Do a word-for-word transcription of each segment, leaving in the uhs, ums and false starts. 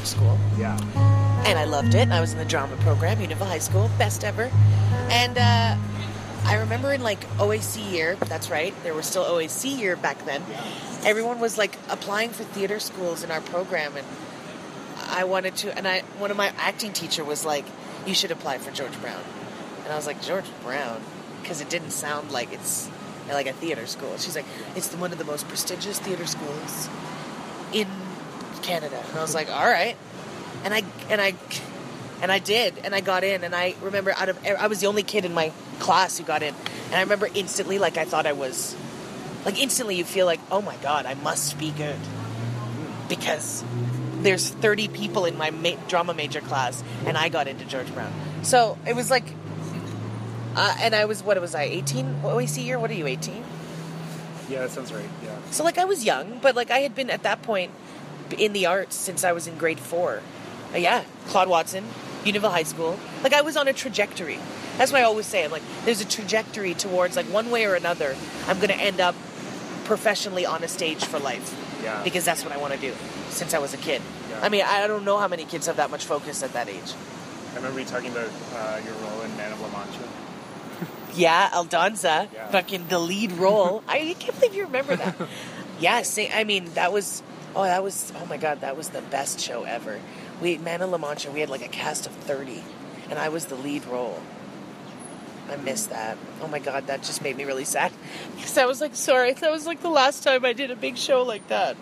art school. Yeah. And I loved it. I was in the drama program, Unionville High School, best ever. And uh, I remember in like O A C year, that's right, there was still O A C year back then. Everyone was like applying for theater schools in our program, and I wanted to. And I, one of my acting teacher was like, "You should apply for George Brown." And I was like, "George Brown," because it didn't sound like it's like a theater school. She's like, "It's the, one of the most prestigious theater schools in Canada." And I was like, "All right." And I and I and I did, and I got in. And I remember out of I was the only kid in my class who got in, and I remember instantly, like I thought I was, like instantly you feel like, oh my god, I must be good, because there's thirty people in my ma- drama major class, and I got into George Brown. So it was like, uh, and I was what was I eighteen? O A C year? What are you, eighteen? Yeah, that sounds right. Yeah. So like I was young, but like I had been at that point in the arts since I was in grade four. Uh, yeah, Claude Watson, Unionville High School. Like I was on a trajectory. That's what I always say. I'm like, there's a trajectory towards, like, one way or another, I'm going to end up professionally on a stage for life. Yeah. Because that's what I want to do since I was a kid. Yeah. I mean, I don't know how many kids have that much focus at that age. I remember you talking about uh, your role in Man of La Mancha. Yeah, Aldonza, Yeah. fucking the lead role. I can't believe you remember that. Yeah, say, I mean, that was, oh, that was, oh my God, that was the best show ever. We, Man of La Mancha, we had like a cast of thirty, and I was the lead role. I missed that. Oh my God, that just made me really sad. Because I was like, sorry, that was like the last time I did a big show like that.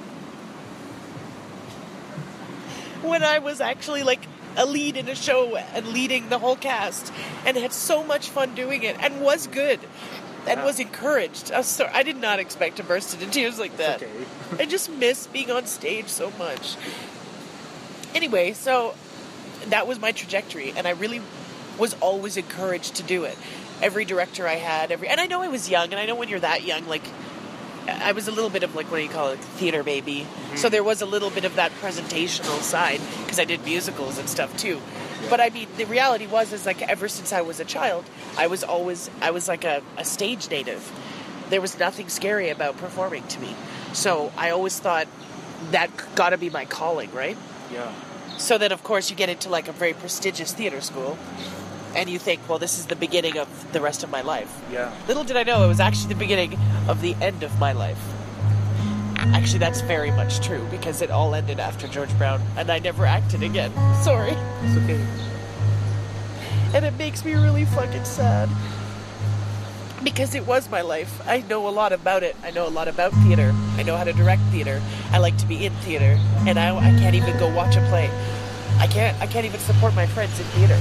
When I was actually like a lead in a show and leading the whole cast, and had so much fun doing it, and was good, and Yeah. was encouraged. I, was so, I did not expect to burst into tears like that. Okay. I just miss being on stage so much. Anyway, so that was my trajectory, and I really was always encouraged to do it. Every director I had, every and I know I was young, and I know when you're that young, like, I was a little bit of, like, what do you call it, theater baby. Mm-hmm. So there was a little bit of that presentational side, because I did musicals and stuff too. Yeah. But I mean, the reality was, is like, ever since I was a child, I was always, I was like a, a stage native. There was nothing scary about performing to me. So I always thought, that gotta be my calling, right? Yeah. So then, of course, you get into, like, a very prestigious theater school, and you think, well, this is the beginning of the rest of my life. Yeah. Little did I know it was actually the beginning of the end of my life. Actually, that's very much true, because it all ended after George Brown, and I never acted again. Sorry. It's okay. And it makes me really fucking sad. Because it was my life. I know a lot about it. I know a lot about theater. I know how to direct theater. I like to be in theater. And I, I can't even go watch a play. I can't I can't even support my friends in theater.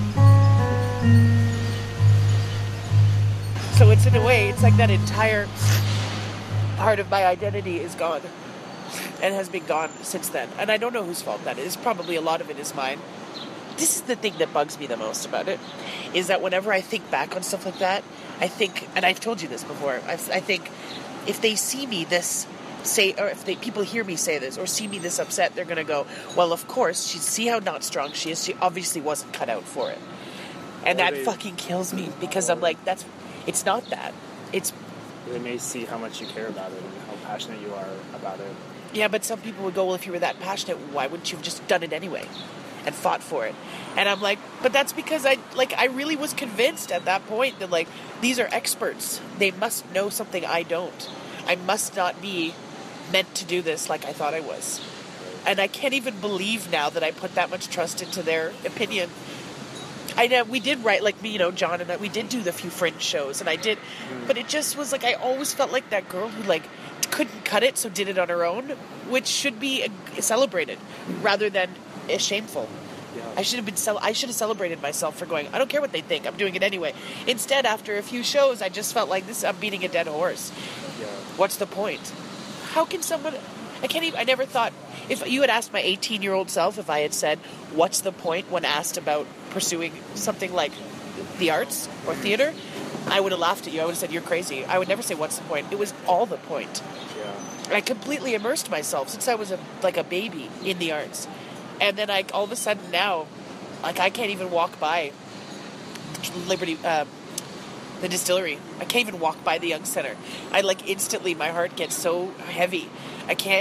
So it's, in a way, it's like that entire part of my identity is gone. And has been gone since then. And I don't know whose fault that is. Probably a lot of it is mine. This is the thing that bugs me the most about it, is that whenever I think back on stuff like that, I think, and I've told you this before, I've, I think if they see me this, say, or if they, people hear me say this, or see me this upset, they're going to go, well, of course, she, see how not strong she is, she obviously wasn't cut out for it. And Or that they- fucking kills me, because I'm like, that's, it's not that. It's, They may see how much you care about it and how passionate you are about it. yeah, but some people would go, well, if you were that passionate, why wouldn't you have just done it anyway? And fought for it. And I'm like, but that's because I, like, I really was convinced at that point that, like, these are experts. They must know something I don't. I must not be meant to do this like I thought I was. And I can't even believe now that I put that much trust into their opinion. I know we did write, like, me, you know, John and I, we did do the few Fringe shows, and I did, mm. but it just was like, I always felt like that girl who, like, couldn't cut it, so did it on her own, which should be celebrated rather than is shameful. Yeah. I should have been. Cel- I should have celebrated myself for going, I don't care what they think. I'm doing it anyway. Instead, after a few shows, I just felt like this. I'm beating a dead horse. Yeah. What's the point? How can someone? I can't even. I never thought. If you had asked my eighteen-year-old self, if I had said, "What's the point?" when asked about pursuing something like the arts or theater, I would have laughed at you. I would have said, "You're crazy." I would never say, "What's the point?" It was all the point. Yeah. I completely immersed myself since I was a like a baby in the arts. And then I, all of a sudden now, like, I can't even walk by Liberty, uh, the distillery. I can't even walk by the Young Center. I, like, instantly, my heart gets so heavy. I can't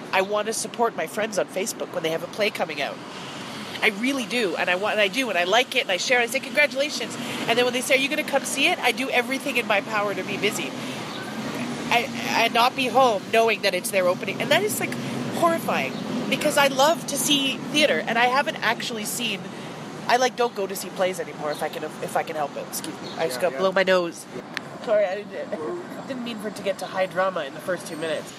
I want to support my friends on Facebook when they have a play coming out. I really do, and I want, and I do, and I like it, and I share it. I say congratulations, and then when they say, "Are you going to come see it?" I do everything in my power to be busy, I, and not be home knowing that it's their opening, and that is like horrifying because I love to see theater, and I haven't actually seen. I like don't go to see plays anymore if I can if I can help it. Excuse me, I just Yeah, got to yeah. blow my nose. Sorry, I didn't, didn't mean for it to get to high drama in the first two minutes.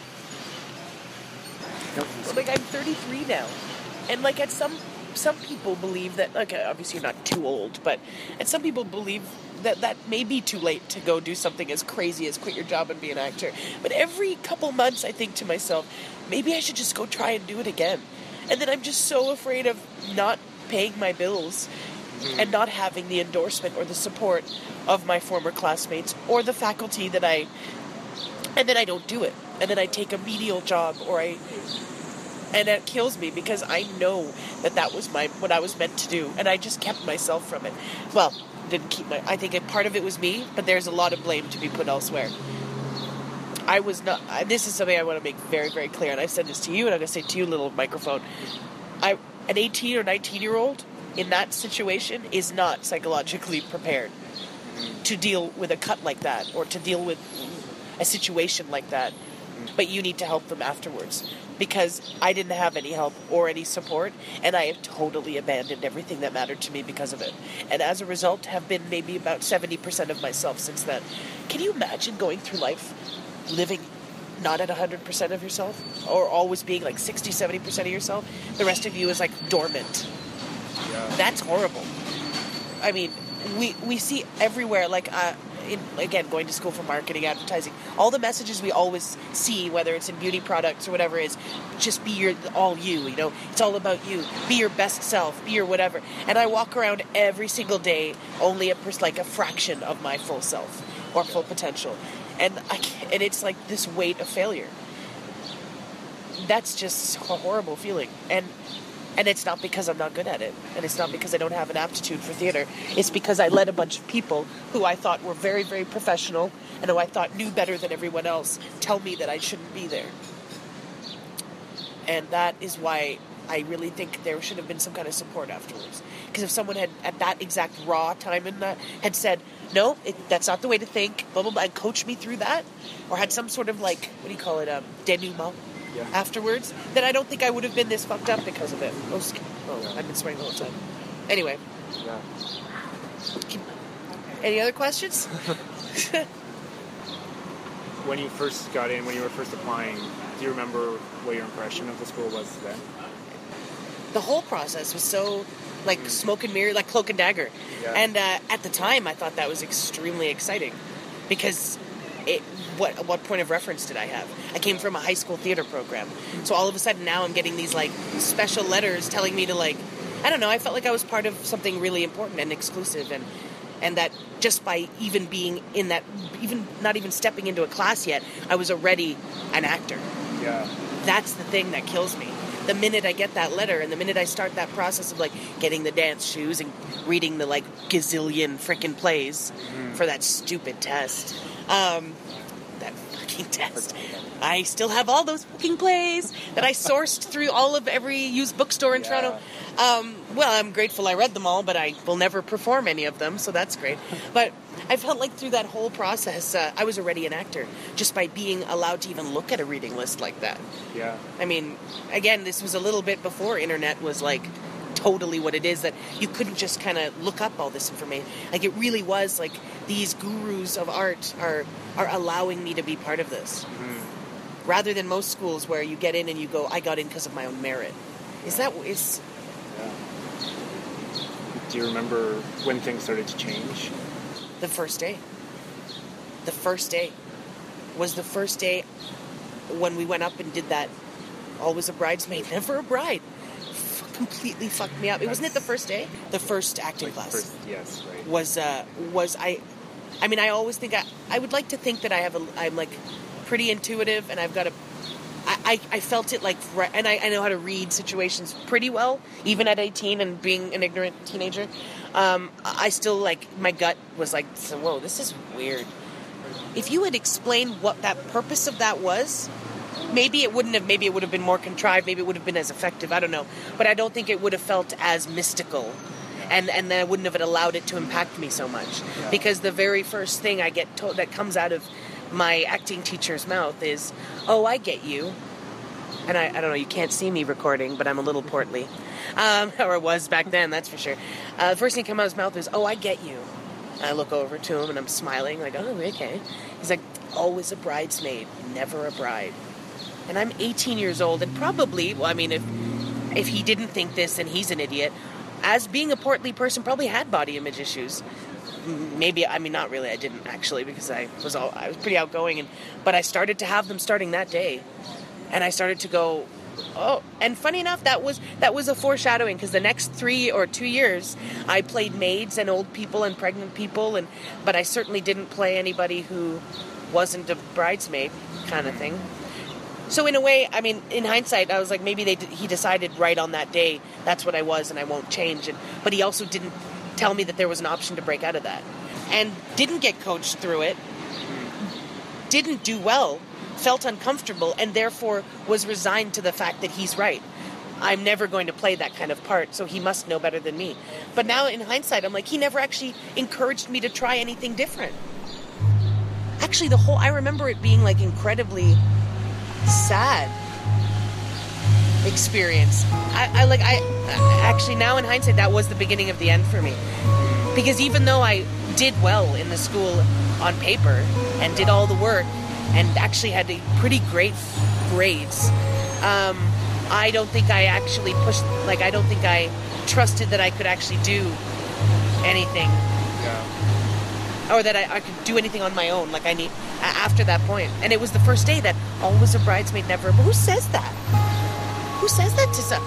Nope. Like I'm thirty-three now, and like at some some people believe that like obviously you're not too old, but and some people believe that that may be too late to go do something as crazy as quit your job and be an actor. But every couple months I think to myself, maybe I should just go try and do it again. And then I'm just so afraid of not paying my bills mm. and not having the endorsement or the support of my former classmates or the faculty that I and then I don't do it. And then I take a menial job or I and it kills me because I know that that was my what I was meant to do, and I just kept myself from it. Well, didn't keep my. I think a part of it was me, but there's a lot of blame to be put elsewhere. I was not. I, this is something I want to make very, very clear, and I've said this to you, and I'm going to say to you, little microphone. I an eighteen or nineteen year old in that situation is not psychologically prepared to deal with a cut like that or to deal with a situation like that. But you need to help them afterwards. Because I didn't have any help or any support, and I have totally abandoned everything that mattered to me because of it. And as a result, have been maybe about seventy percent of myself since then. Can you imagine going through life living not at one hundred percent of yourself? Or always being like sixty, seventy percent of yourself? The rest of you is like dormant. Yeah. That's horrible. I mean, we, we see everywhere, like... Uh, In, again, going to school for marketing, advertising, all the messages we always see, whether it's in beauty products or whatever, is just be your all you, you know, it's all about you, be your best self, be your whatever. And I walk around every single day only a like a fraction of my full self or full potential, and I can't, and it's like this weight of failure. That's just a horrible feeling, and And it's not because I'm not good at it. And it's not because I don't have an aptitude for theater. It's because I let a bunch of people who I thought were very, very professional and who I thought knew better than everyone else tell me that I shouldn't be there. And that is why I really think there should have been some kind of support afterwards. Because if someone had, at that exact raw time in that, had said, no, it, that's not the way to think, blah, blah, blah, and coached me through that, or had some sort of, like, what do you call it, um, denouement. Yeah. Afterwards, then I don't think I would have been this fucked up because of it. Oh, oh yeah. I've been swearing the whole time. Anyway. Yeah. Any other questions? When you first got in, when you were first applying, do you remember what your impression of the school was then? The whole process was so, like, mm. smoke and mirror, like Cloak and Dagger. Yeah. And uh, at the time, I thought that was extremely exciting because... It, what what point of reference did I have? I came from a high school theater program. So all of a sudden now I'm getting these like special letters telling me to like, I don't know, I felt like I was part of something really important and exclusive and and that just by even being in that, even not even stepping into a class yet, I was already an actor. Yeah. That's the thing that kills me. The minute I get that letter and the minute I start that process of like getting the dance shoes and reading the like gazillion frickin' plays mm. for that stupid test. Um, that fucking test. I still have all those fucking plays that I sourced through all of every used bookstore in yeah. Toronto. Um, well, I'm grateful I read them all, but I will never perform any of them, so that's great. But I felt like through that whole process, uh, I was already an actor, just by being allowed to even look at a reading list like that. Yeah. I mean, again, this was a little bit before internet was like totally what it is, that you couldn't just kind of look up all this information. Like, it really was like these gurus of art are are allowing me to be part of this. Mm-hmm. Rather than most schools where you get in and you go, I got in because of my own merit. Is that... is? Yeah. Do you remember when things started to change? The first day. The first day. Was the first day when we went up and did that always a bridesmaid, never a bride. F- completely fucked me up. It wasn't it the first day? The first acting like class. First, yes, right. Was, uh, was I... I mean, I always think... I, I would like to think that I have a... I'm, like, pretty intuitive, and I've got a... I, I, I felt it, like... And I, I know how to read situations pretty well, even at eighteen and being an ignorant teenager. Um, I still, like... My gut was like, whoa, this is weird. If you had explained what that purpose of that was... maybe it wouldn't have, maybe it would have been more contrived, maybe it would have been as effective, I don't know. But I don't think it would have felt as mystical. And and then I wouldn't have allowed it to impact me so much. Yeah. Because the very first thing I get told that comes out of my acting teacher's mouth is, oh, I get you. And I, I don't know, you can't see me recording, but I'm a little portly. Um, or was back then, that's for sure. Uh, the first thing that came out of his mouth is, oh, I get you. And I look over to him and I'm smiling, like, oh, okay. He's like, always a bridesmaid, never a bride. And I'm eighteen years old, and probably, well, I mean, if if he didn't think this, then he's an idiot. As being a portly person, probably had body image issues. Maybe, I mean, not really, I didn't actually, because I was all, I was pretty outgoing, and but I started to have them starting that day. And I started to go, oh, and funny enough, that was that was a foreshadowing, because the next three or two years, I played maids and old people and pregnant people, and but I certainly didn't play anybody who wasn't a bridesmaid kind of thing. So in a way, I mean, in hindsight, I was like, maybe they he decided right on that day, that's what I was and I won't change. And but he also didn't tell me that there was an option to break out of that. And didn't get coached through it, didn't do well, felt uncomfortable, and therefore was resigned to the fact that he's right. I'm never going to play that kind of part, so he must know better than me. But now in hindsight, I'm like, he never actually encouraged me to try anything different. Actually, the whole, I remember it being like incredibly sad experience. I, I like, I actually now in hindsight, that was the beginning of the end for me. Because even though I did well in the school on paper and did all the work and actually had a pretty great grades, um, I don't think I actually pushed, like, I don't think I trusted that I could actually do anything. Yeah. Or that I, I could do anything on my own, like I need, after that point. And it was the first day that always a bridesmaid, never, but who says that? Who says that to some?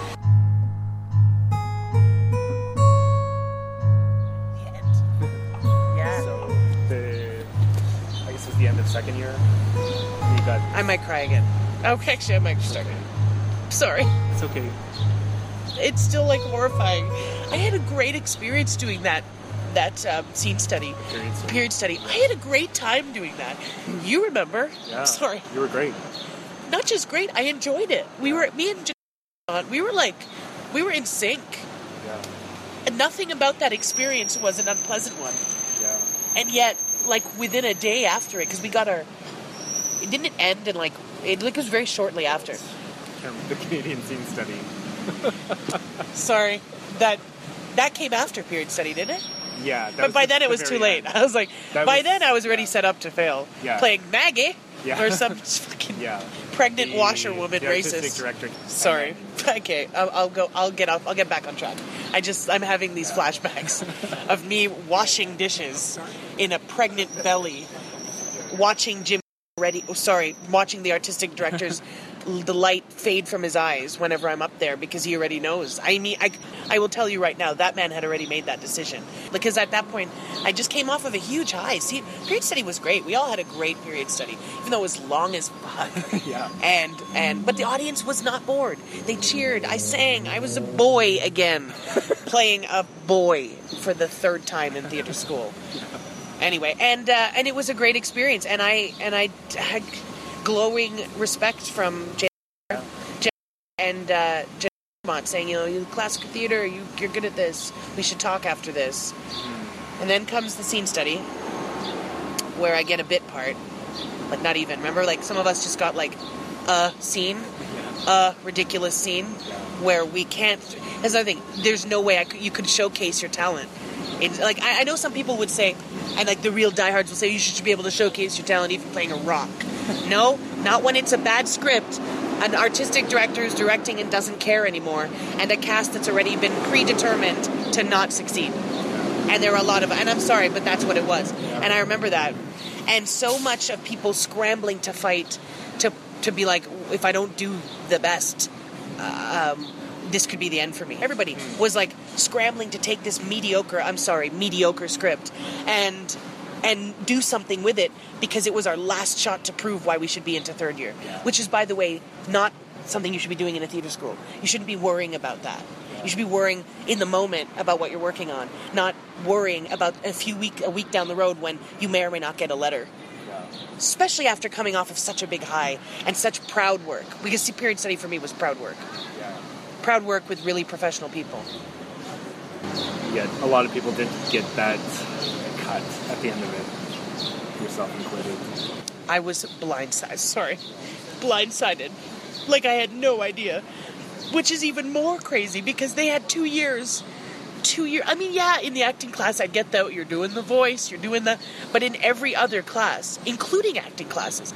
Yeah. So, the, I guess it was the end of second year. You got... I might cry again. Okay, actually, I might start again. Sorry. It's okay. It's still, like, horrifying. I had a great experience doing that that um, scene study. Period study. Period study. I had a great time doing that. You remember. Yeah. Sorry. You were great. Not just great, I enjoyed it. We were, me and John, we were, like, we were in sync. Yeah. And nothing about that experience was an unpleasant one. Yeah. And yet, like, within a day after it, because we got our... It didn't end in, like... It, like, it was very shortly after. The Canadian scene study. Sorry. That that came after period study, didn't it? Yeah. That But was by the, then it the was too very late. end. I was like... That by was- then I was already yeah. set up to fail. Yeah. Playing Maggie. Yeah. Or some fucking Yeah. pregnant The- washerwoman the artistic racist. director. Sorry. Okay, I'll, I'll go. I'll get off. I'll get back on track. I just I'm having these flashbacks of me washing dishes in a pregnant belly, watching Jim ready. Oh, sorry, watching the artistic director's the light fade from his eyes whenever I'm up there because he already knows. I mean, I I will tell you right now that man had already made that decision because at that point I just came off of a huge high. See, period study was great. We all had a great period study, even though it was long as fuck. Yeah. And and but the audience was not bored. They cheered. I sang. I was a boy again, playing a boy for the third time in theater school. Anyway, and uh, and it was a great experience. And I and I had glowing respect from Jay Jay and uh, Jay Mott saying, you know, you classical theater, you you're good at this. We should talk after this. And then comes the scene study, where I get a bit part. Like, not even. Remember, like, some of us just got, like, a scene, a ridiculous scene, where we can't... That's another thing. There's no way I could, you could showcase your talent. It's, like, I, I know some people would say, and, like, the real diehards will say, you should be able to showcase your talent even playing a rock. No, not when it's a bad script, an artistic director is directing and doesn't care anymore, and a cast that's already been predetermined to not succeed. And there are a lot of... And I'm sorry, but that's what it was. And I remember that. And so much of people scrambling to fight, to to be like, if I don't do the best, uh, um, this could be the end for me. Everybody was like scrambling to take this mediocre, I'm sorry, mediocre script and and do something with it because it was our last shot to prove why we should be into third year. Which is, by the way, not something you should be doing in a theater school. You shouldn't be worrying about that. You should be worrying in the moment about what you're working on, not worrying about a few week a week down the road when you may or may not get a letter. especially after coming off of such a big high and such proud work. Because see, period study for me was proud work. Yeah. Proud work with really professional people. Yeah, a lot of people did get that cut at the end of it, yourself included. I was blindsided. Sorry. Blindsided. Like I had no idea. Which is even more crazy because they had two years. Two years. I mean, yeah, in the acting class, I get that. You're doing the voice, you're doing the... But in every other class, including acting classes,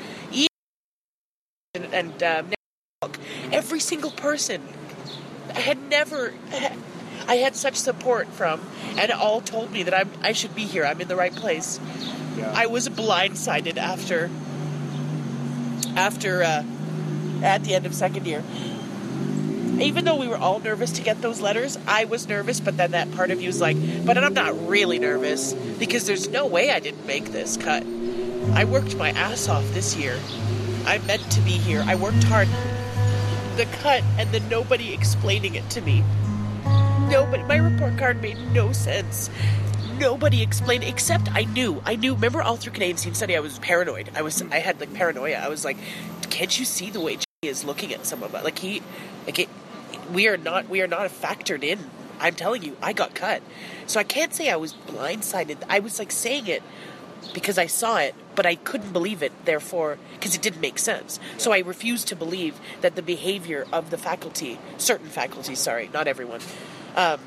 and, and um, every single person, I had never... I had such support from, and it all told me that I'm, I should be here. I'm in the right place. Yeah. I was blindsided after... After... Uh, at the end of second year. Even though we were all nervous to get those letters, I was nervous, but then that part of you was like, but I'm not really nervous, because there's no way I didn't make this cut. I worked my ass off this year. I'm meant to be here. I worked hard. The cut, and then nobody explaining it to me. Nobody. My report card made no sense. Nobody explained, except I knew. I knew. Remember, all through Canadian Scene Study, I was paranoid. I was. I had, like, paranoia. I was like, can't you see the way is looking at some of it? Like, he... Like, it... We are not we are not factored in. I'm telling you, I got cut. So I can't say I was blindsided. I was like saying it because I saw it, but I couldn't believe it, therefore, because it didn't make sense. So I refused to believe that the behavior of the faculty, certain faculty, sorry, not everyone, um,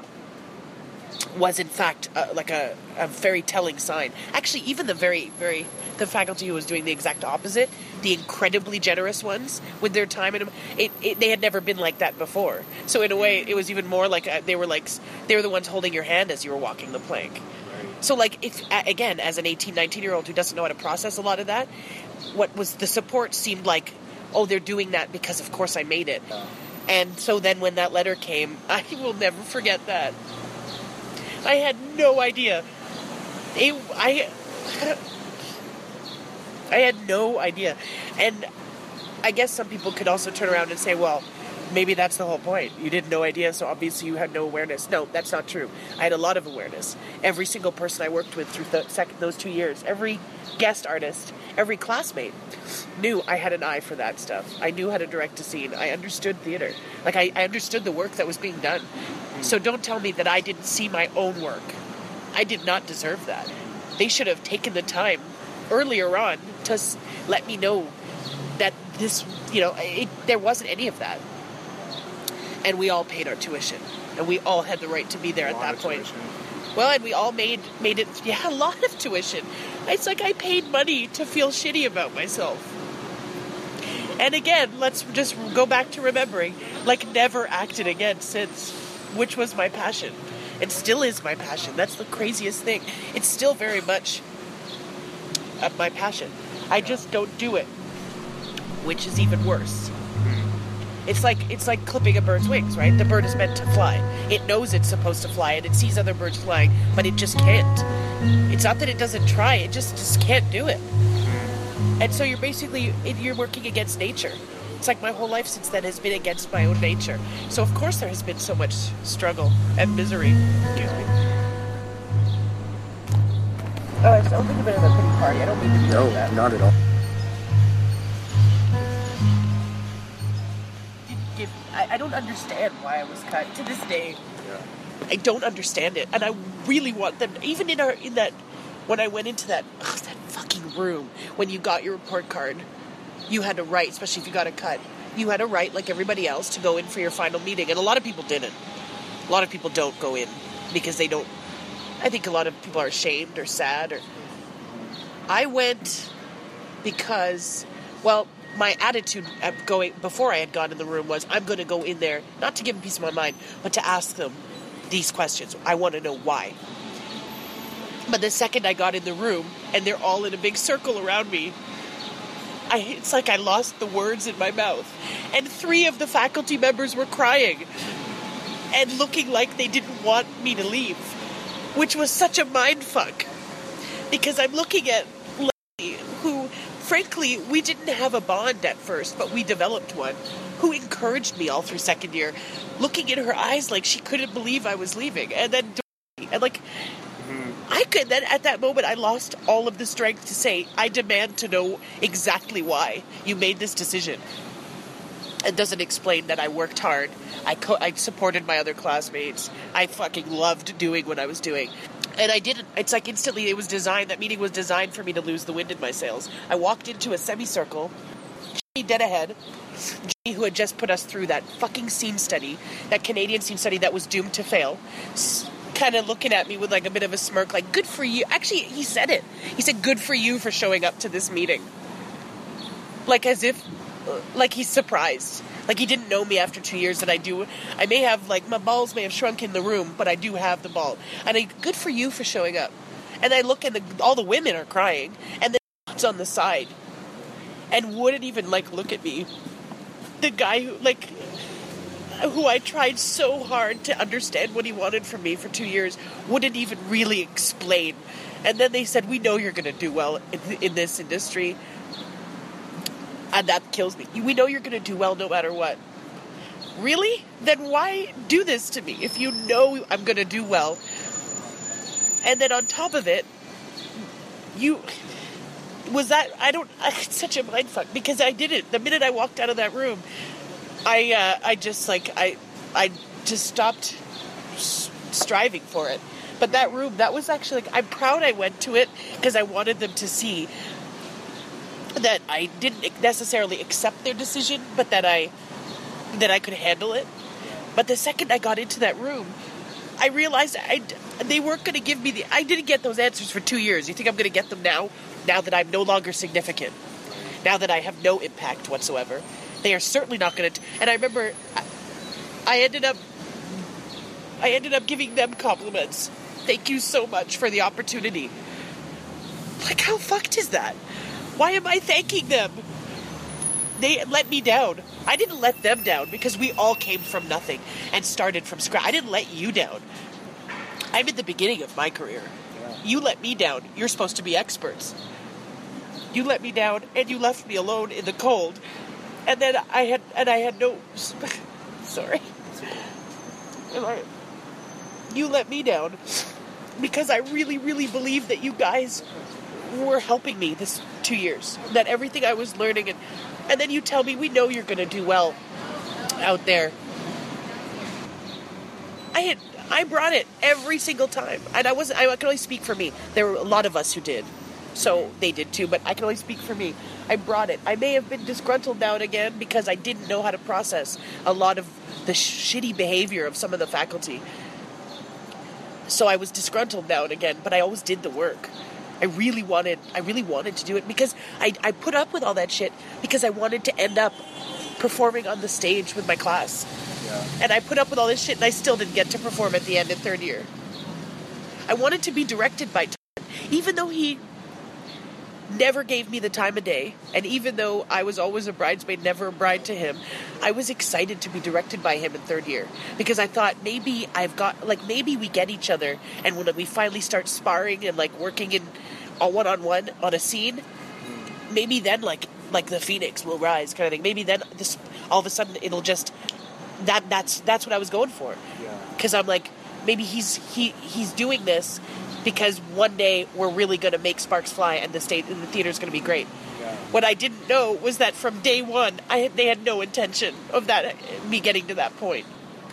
was in fact uh, like a, a very telling sign. Actually, even the very, very, the faculty who was doing the exact opposite, the incredibly generous ones with their time, and it, it, they had never been like that before. So in a way, it was even more like, a, they were like, they were the ones holding your hand as you were walking the plank. So like, if again, as an eighteen, nineteen-year-old who doesn't know how to process a lot of that, what was the support seemed like, oh, they're doing that because of course I made it. And so then when that letter came, I will never forget that. I had no idea. It, I, I had no idea. And I guess some people could also turn around and say, well, maybe that's the whole point. You did no idea, so obviously you had no awareness. No, that's not true. I had a lot of awareness. Every single person I worked with through the second, those two years, every guest artist, every classmate knew I had an eye for that stuff. I knew how to direct a scene. I understood theater. Like, I, I understood the work that was being done. So don't tell me that I didn't see my own work. I did not deserve that. They should have taken the time earlier on to let me know that this, you know, it, there wasn't any of that. And we all paid our tuition. And we all had the right to be there at that point. Tuition. Well, and we all made made it, yeah, a lot of tuition. It's like I paid money to feel shitty about myself. And again, let's just go back to remembering, like, never acted again since, which was my passion. It still is my passion. That's the craziest thing. It's still very much of my passion. I just don't do it, which is even worse. It's like it's like clipping a bird's wings, right? The bird is meant to fly. It knows it's supposed to fly, and it sees other birds flying, but it just can't. It's not that it doesn't try; it just just can't do it. And so you're basically you're working against nature. It's like my whole life since then has been against my own nature. So of course there has been so much struggle and misery. Excuse me. Oh, I was thinking a bit of a pity party. I don't mean to be no, like that. No, not at all. I, I don't understand why I was cut to this day. Yeah. I don't understand it, and I really want them. Even in our in that when I went into that ugh, that fucking room when you got your report card, you had to write, especially if you got a cut. You had to write like everybody else to go in for your final meeting, and a lot of people didn't. A lot of people don't go in because they don't. I think a lot of people are ashamed or sad. Or I went because, well. My attitude at going before I had gone in the room was I'm going to go in there not to give them peace of my mind, but to ask them these questions. I want to know why. But the second I got in the room and they're all in a big circle around me, I, it's like I lost the words in my mouth. And three of the faculty members were crying and looking like they didn't want me to leave, which was such a mindfuck because I'm looking at Leslie, who. Frankly, we didn't have a bond at first, but we developed one, who encouraged me all through second year, looking in her eyes like she couldn't believe I was leaving. And then, and like, Mm-hmm. I could then, at that moment, I lost all of the strength to say, I demand to know exactly why you made this decision. It doesn't explain that I worked hard. I co- I supported my other classmates. I fucking loved doing what I was doing. And I didn't, it's like instantly it was designed, that meeting was designed for me to lose the wind in my sails. I walked into a semicircle, Jenny dead ahead, Jenny who had just put us through that fucking scene study, that Canadian scene study that was doomed to fail, s- kind of looking at me with like a bit of a smirk, like, good for you. Actually, he said it. He said, good for you for showing up to this meeting. Like as if, like he's surprised. Like he didn't know me after two years that I do. I may have, like, my balls may have shrunk in the room, but I do have the ball. And I, good for you for showing up. And I look and the, all the women are crying. And the on the side. And wouldn't even, like, look at me. The guy who, like, who I tried so hard to understand what he wanted from me for two years wouldn't even really explain. And then they said, we know you're going to do well in, in this industry. And that kills me. We know you're going to do well no matter what. Really? Then why do this to me if you know I'm going to do well? And then on top of it, you... Was that... I don't... It's such a mindfuck because I didn't. The minute I walked out of that room, I uh, I just, like... I, I just stopped striving for it. But that room, that was actually... Like, I'm proud I went to it because I wanted them to see that I didn't necessarily accept their decision, but that I that I could handle it. But the second I got into that room, I realized I, they weren't going to give me the... I didn't get those answers for two years. You think I'm going to get them now? Now that I'm no longer significant. Now that I have no impact whatsoever. They are certainly not going to... And I remember I, I ended up... I ended up giving them compliments. Thank you so much for the opportunity. Like, how fucked is that? Why am I thanking them? They let me down. I didn't let them down because we all came from nothing and started from scratch. I didn't let you down. I'm at the beginning of my career. Yeah. You let me down. You're supposed to be experts. You let me down and you left me alone in the cold. And then I had and I had no sorry. And I, you let me down because I really, really believed that you guys were helping me this two years. That everything I was learning, and and then you tell me, we know you're going to do well out there. I had I brought it every single time, and I wasn't. I can only speak for me. There were a lot of us who did, so they did too. But I can only speak for me. I brought it. I may have been disgruntled now and again because I didn't know how to process a lot of the shitty behavior of some of the faculty. So I was disgruntled now and again, but I always did the work. I really wanted, I really wanted to do it because I, I put up with all that shit because I wanted to end up performing on the stage with my class. Yeah. And I put up with all this shit and I still didn't get to perform at the end in third year. I wanted to be directed by Todd, even though he never gave me the time of day, and even though I was always a bridesmaid, never a bride to him, I was excited to be directed by him in third year because I thought maybe I've got, like, maybe we get each other, and when we finally start sparring and, like, working in a one-on-one on a scene, maybe then, like, like the phoenix will rise kind of thing. Maybe then this, all of a sudden it'll just, that that's that's what I was going for. Yeah. Because I'm like, maybe he's he he's doing this because one day we're really going to make sparks fly and the state and the theater's going to be great. Yeah. What I didn't know was that from day one, I had, they had no intention of that me getting to that point.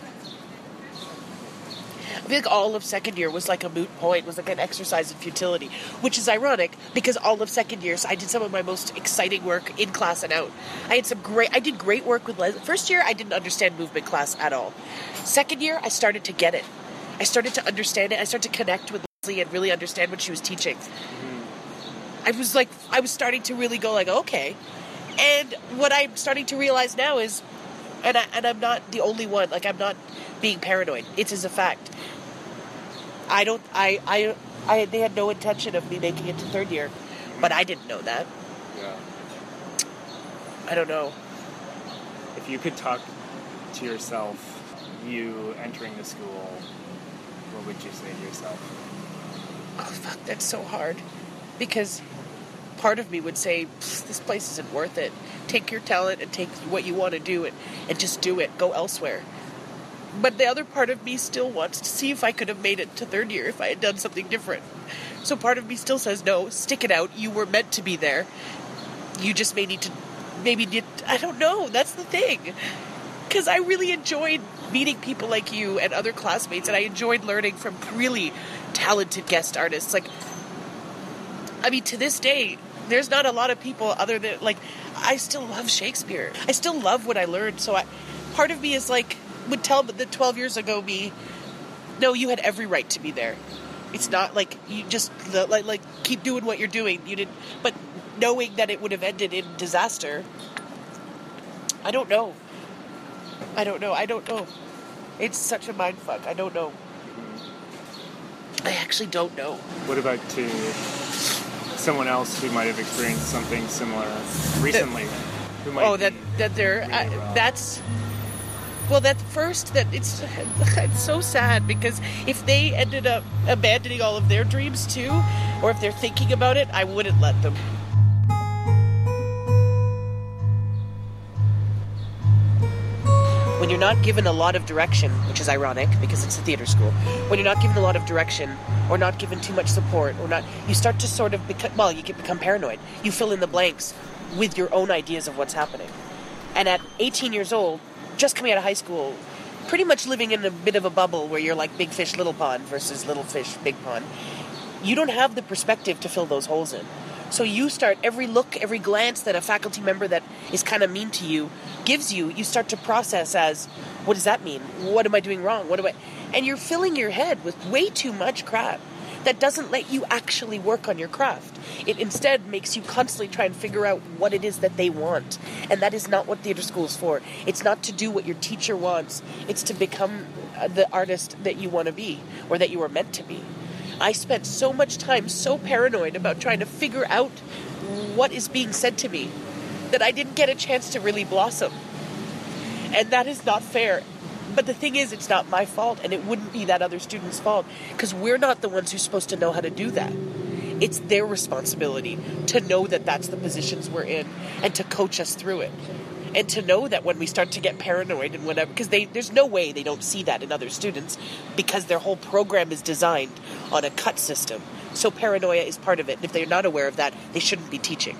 I think all of second year was like a moot point, was like an exercise in futility, which is ironic because all of second year, so I did some of my most exciting work in class and out. I had some great, I did great work with Leslie. First year, I didn't understand movement class at all. Second year, I started to get it. I started to understand it. I started to connect with and really understand what she was teaching. Mm-hmm. I was like, I was starting to really go like, okay. And what I'm starting to realize now is, and, I, and I'm not the only one, like I'm not being paranoid. It is a fact. I don't, I, I, I, they had no intention of me making it to third year, but I didn't know that. Yeah. I don't know. If you could talk to yourself, you entering the school, what would you say to yourself? Oh, fuck, that's so hard. Because part of me would say, this place isn't worth it. Take your talent and take what you want to do and, and just do it. Go elsewhere. But the other part of me still wants to see if I could have made it to third year if I had done something different. So part of me still says, no, stick it out. You were meant to be there. You just may need to, maybe, need, I don't know. That's the thing. Because I really enjoyed meeting people like you and other classmates, and I enjoyed learning from really talented guest artists. Like, I mean, to this day, there's not a lot of people other than, like, I still love Shakespeare. I still love what I learned. So I, part of me is like, would tell the twelve years ago me, no, you had every right to be there. It's not like you just like like keep doing what you're doing. You didn't, but knowing that it would have ended in disaster. I don't know. I don't know. I don't know. It's such a mindfuck. I don't know. I actually don't know. What about to someone else who might have experienced something similar recently? That, who might oh, that that they're I, that's. Well, that first, that it's, it's so sad because if they ended up abandoning all of their dreams too, or if they're thinking about it, I wouldn't let them. When you're not given a lot of direction, which is ironic because it's a theater school, when you're not given a lot of direction or not given too much support or not, you start to sort of become, well, you can become paranoid. You fill in the blanks with your own ideas of what's happening. And at eighteen years old, just coming out of high school, pretty much living in a bit of a bubble where you're like big fish, little pond versus little fish, big pond. You don't have the perspective to fill those holes in. So you start, every look, every glance that a faculty member that is kind of mean to you gives you, you start to process as, what does that mean? What am I doing wrong? What do I... And you're filling your head with way too much crap that doesn't let you actually work on your craft. It instead makes you constantly try and figure out what it is that they want. And that is not what theater school is for. It's not to do what your teacher wants. It's to become the artist that you want to be, or that you were meant to be. I spent so much time so paranoid about trying to figure out what is being said to me that I didn't get a chance to really blossom. And that is not fair. But the thing is, it's not my fault, and it wouldn't be that other student's fault, because we're not the ones who's supposed to know how to do that. It's their responsibility to know that that's the positions we're in, and to coach us through it. And to know that when we start to get paranoid and whatever, because they, there's no way they don't see that in other students, because their whole program is designed on a cut system. So paranoia is part of it. And if they're not aware of that, they shouldn't be teaching.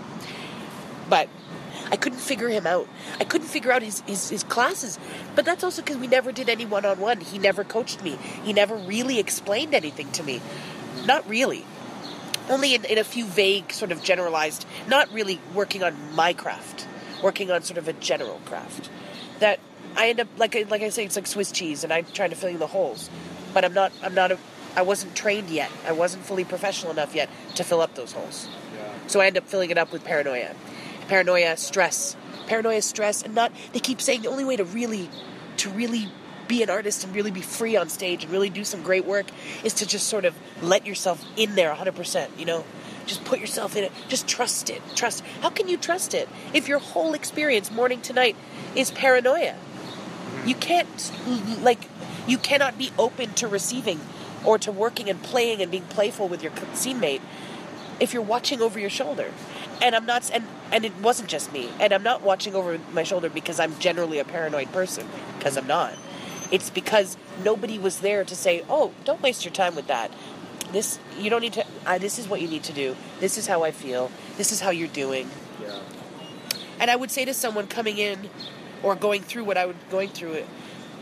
But I couldn't figure him out. I couldn't figure out his, his, his classes. But that's also because we never did any one-on-one. He never coached me. He never really explained anything to me. Not really. Only in, in a few vague, sort of generalized, not really working on my craft. Working on sort of a general craft. That I end up, like like I say, it's like Swiss cheese, and I'm trying to fill in the holes. But I'm not, I'm not, a, I wasn't trained yet. I wasn't fully professional enough yet to fill up those holes. Yeah. So I end up filling it up with paranoia. Paranoia, stress. Paranoia, stress, and not, they keep saying the only way to really, to really be an artist and really be free on stage and really do some great work is to just sort of let yourself in there one hundred percent, you know? Just put yourself in it. Just trust it. Trust. How can you trust it if your whole experience, morning to night, is paranoia? You can't, like, you cannot be open to receiving or to working and playing and being playful with your scene mate if you're watching over your shoulder. And I'm not, and, and it wasn't just me. And I'm not watching over my shoulder because I'm generally a paranoid person, because I'm not. It's because nobody was there to say, oh, don't waste your time with that. This, you don't need to, uh, this is what you need to do. This is how I feel. This is how you're doing. Yeah. And I would say to someone coming in or going through what I would going through it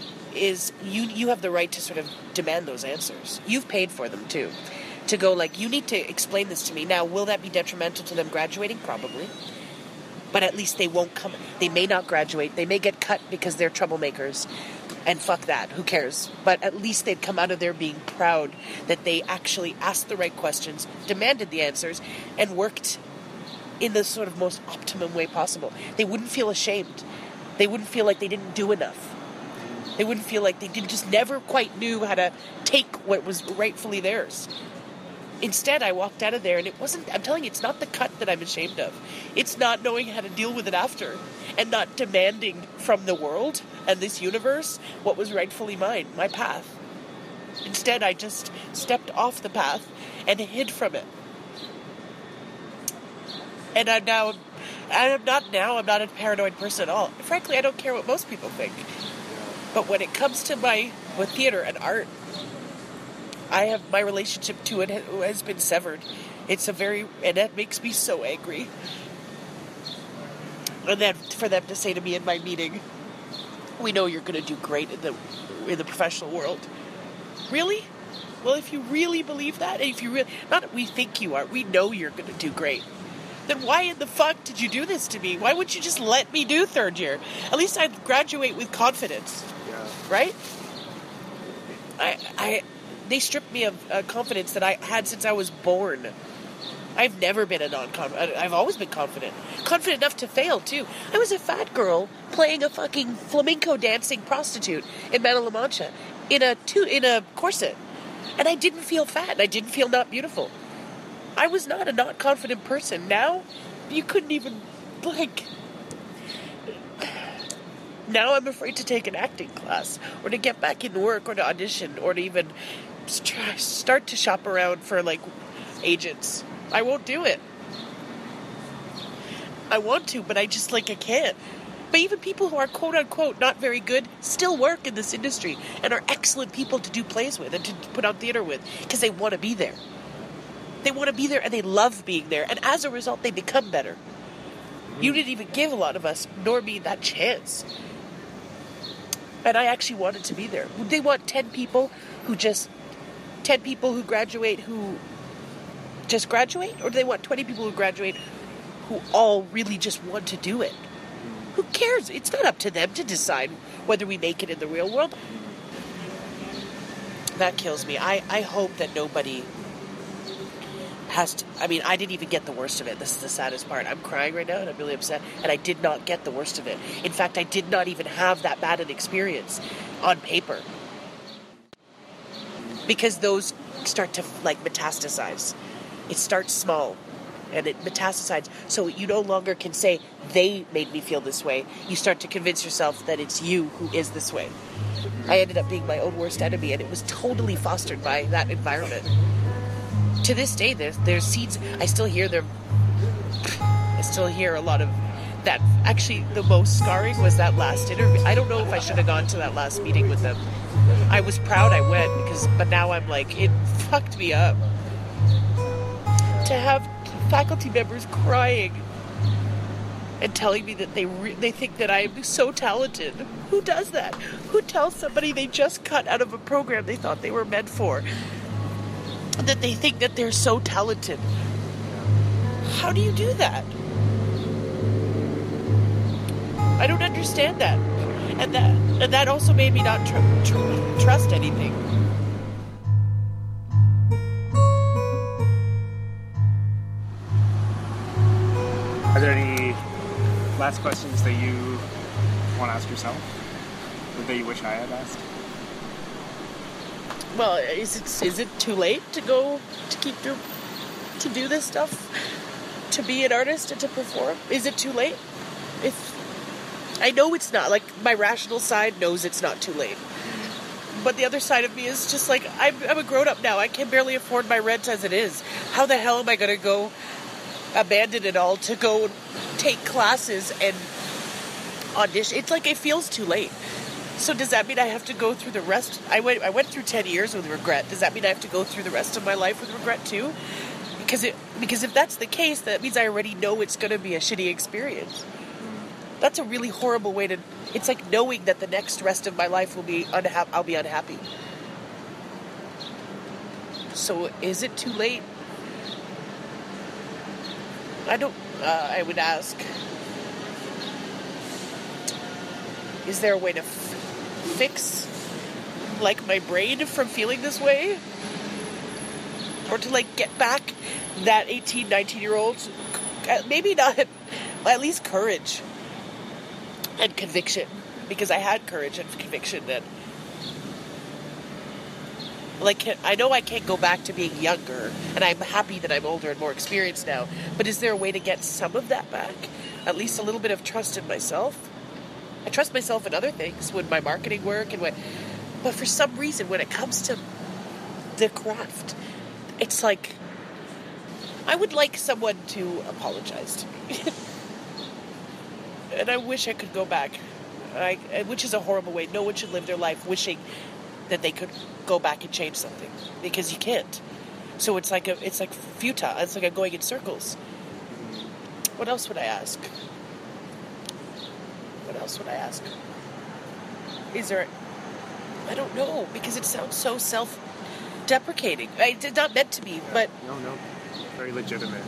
is you, you have the right to sort of demand those answers. You've paid for them too. To go like, you need to explain this to me. Now, will that be detrimental to them graduating? Probably. But at least they won't come. They may not graduate. They may get cut because they're troublemakers. And fuck that. Who cares? But at least they'd come out of there being proud that they actually asked the right questions, demanded the answers, and worked in the sort of most optimum way possible. They wouldn't feel ashamed. They wouldn't feel like they didn't do enough. They wouldn't feel like they did, just never quite knew how to take what was rightfully theirs. Instead, I walked out of there, and it wasn't, I'm telling you, it's not the cut that I'm ashamed of. It's not knowing how to deal with it after, and not demanding from the world and this universe what was rightfully mine, my path. Instead, I just stepped off the path and hid from it. And I'm now, I'm not now, I'm not a paranoid person at all. Frankly, I don't care what most people think. But when it comes to my with theater and art, I have my relationship to it has been severed. It's a very, and that makes me so angry. And then for them to say to me in my meeting, "We know you're going to do great in the in the professional world." Really? Well, if you really believe that, and if you really, not that we think you are, we know you're going to do great. Then why in the fuck did you do this to me? Why wouldn't you just let me do third year? At least I'd graduate with confidence, Yeah. right? I, I, they stripped me of uh, confidence that I had since I was born. I've never been a non-confident. I've always been confident. Confident enough to fail, too. I was a fat girl playing a fucking flamenco dancing prostitute in Meta La Mancha in a, two, in a corset. And I didn't feel fat, and I didn't feel not beautiful. I was not a not confident person. Now, you couldn't even, like... Now I'm afraid to take an acting class, or to get back into work, or to audition, or to even start to shop around for, like, agents. I won't do it. I want to, but I just, like, I can't. But even people who are quote-unquote not very good still work in this industry and are excellent people to do plays with and to put on theater with because they want to be there. They want to be there and they love being there. And as a result, they become better. You didn't even give a lot of us, nor me, that chance. And I actually wanted to be there. They want ten people who just... ten people who graduate who just graduate? Or do they want twenty people who graduate who all really just want to do it? Who cares? It's not up to them to decide whether we make it in the real world. That kills me. I, I hope that nobody has to... I mean, I didn't even get the worst of it. This is the saddest part. I'm crying right now and I'm really upset. And I did not get the worst of it. In fact, I did not even have that bad an experience on paper. Because those start to, like, metastasize. It starts small. And it metastasizes. So you no longer can say, they made me feel this way. You start to convince yourself that it's you who is this way. I ended up being my own worst enemy, and it was totally fostered by that environment. To this day, there's, there's seeds. I still hear them. I still hear a lot of that. Actually, the most scarring was that last interview. I don't know if I should have gone to that last meeting with them. I was proud I went, because, but now I'm like, it fucked me up. To have faculty members crying and telling me that they re- they think that I am so talented. Who does that? Who tells somebody they just cut out of a program they thought they were meant for that they think that they're so talented? How do you do that? I don't understand that. And that and that also made me not tr- tr- trust anything. Are there any last questions that you want to ask yourself? Or that you wish I had asked? Well, is it is it too late to go to keep do, to do this stuff? To be an artist and to perform? Is it too late? If I know it's not. Like, my rational side knows it's not too late. But the other side of me is just like, I'm, I'm a grown-up now. I can barely afford my rent as it is. How the hell am I going to go abandon it all to go take classes and audition? It's like, it feels too late. So does that mean I have to go through the rest? I went I went through ten years with regret. Does that mean I have to go through the rest of my life with regret too? Because it because if that's the case, that means I already know it's going to be a shitty experience. That's a really horrible way to... It's like knowing that the next rest of my life will be unha- I'll be unhappy. So is it too late? I don't... Uh, I would ask... Is there a way to f- fix, like, my brain from feeling this way? Or to, like, get back that eighteen, nineteen-year-old... Maybe not... At least courage. And conviction. Because I had courage and conviction then. Like, I know I can't go back to being younger, and I'm happy that I'm older and more experienced now, but is there a way to get some of that back? At least a little bit of trust in myself? I trust myself in other things, with my marketing work, and what, but for some reason, when it comes to the craft, it's like, I would like someone to apologize to me. And I wish I could go back. I, which is a horrible way. No one should live their life wishing that they could go back and change something, because you can't. So it's like a, it's like futile. It's like I'm going in circles. What else would I ask? What else would I ask? Is there... I don't know, because it sounds so self-deprecating. It's not meant to be, Yeah. but... No, no. Very legitimate.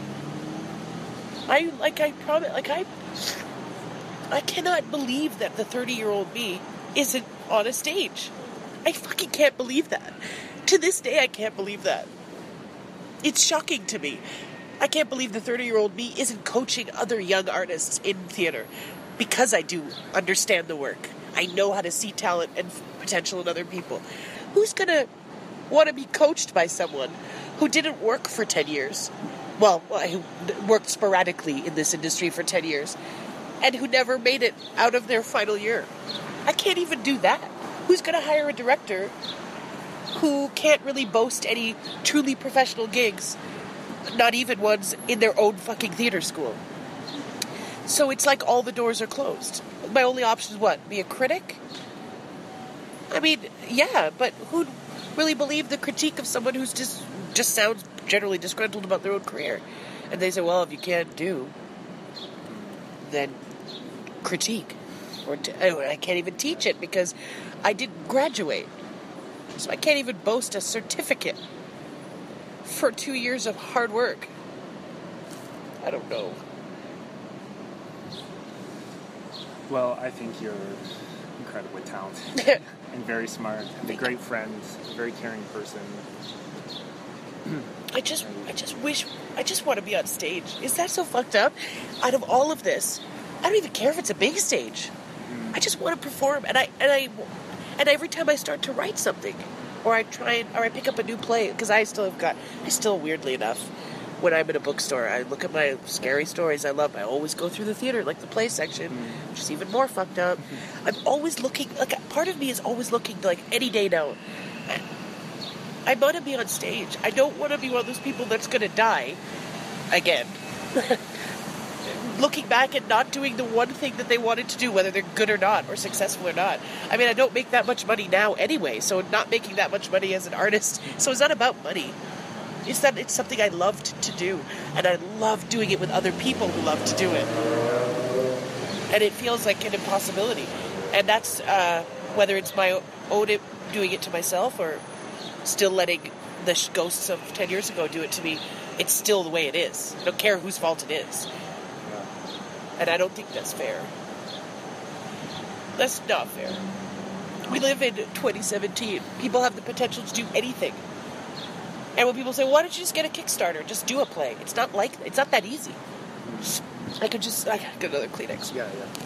I, like, I probably... Like, I... I cannot believe that the thirty-year-old me isn't on a stage. I fucking can't believe that. To this day, I can't believe that. It's shocking to me. I can't believe the thirty-year-old me isn't coaching other young artists in theater, because I do understand the work. I know how to see talent and potential in other people. Who's gonna want to be coached by someone who didn't work for ten years? Well, who worked sporadically in this industry for ten years, and who never made it out of their final year. I can't even do that. Who's going to hire a director who can't really boast any truly professional gigs, not even ones in their own fucking theater school? So it's like all the doors are closed. My only option is what? Be a critic? I mean, yeah, but who'd really believe the critique of someone who's just, just sounds generally disgruntled about their own career? And they say, well, if you can't do, then critique. Or t- I can't even teach it because I didn't graduate. So I can't even boast a certificate for two years of hard work. I don't know. Well, I think you're incredibly talented and very smart and a great friend, a very caring person. I just, I just wish, I just want to be on stage. Is that so fucked up? Out of all of this, I don't even care if it's a big stage. I just want to perform, and I and I and every time I start to write something, or I try and, or I pick up a new play, because I still have got, I still weirdly enough, when I'm in a bookstore, I look at my scary stories I love. I always go through the theater, like the play section, mm. which is even more fucked up. Mm-hmm. I'm always looking, like part of me is always looking, like any day now. I, I want to be on stage. I don't want to be one of those people that's going to die again. Looking back and not doing the one thing that they wanted to do, whether they're good or not, or successful or not. I mean, I don't make that much money now anyway, so not making that much money as an artist. So it's not about money. It's that it's something I loved to do, and I love doing it with other people who love to do it. And it feels like an impossibility. And that's uh, whether it's my own doing it to myself or still letting the ghosts of ten years ago do it to me. It's still the way it is. I don't care whose fault it is. And I don't think that's fair. That's not fair. We live in twenty seventeen. People have the potential to do anything. And when people say, why don't you just get a Kickstarter? Just do a play. It's not like, it's not that easy. I could just, I could get another Kleenex. Yeah, yeah.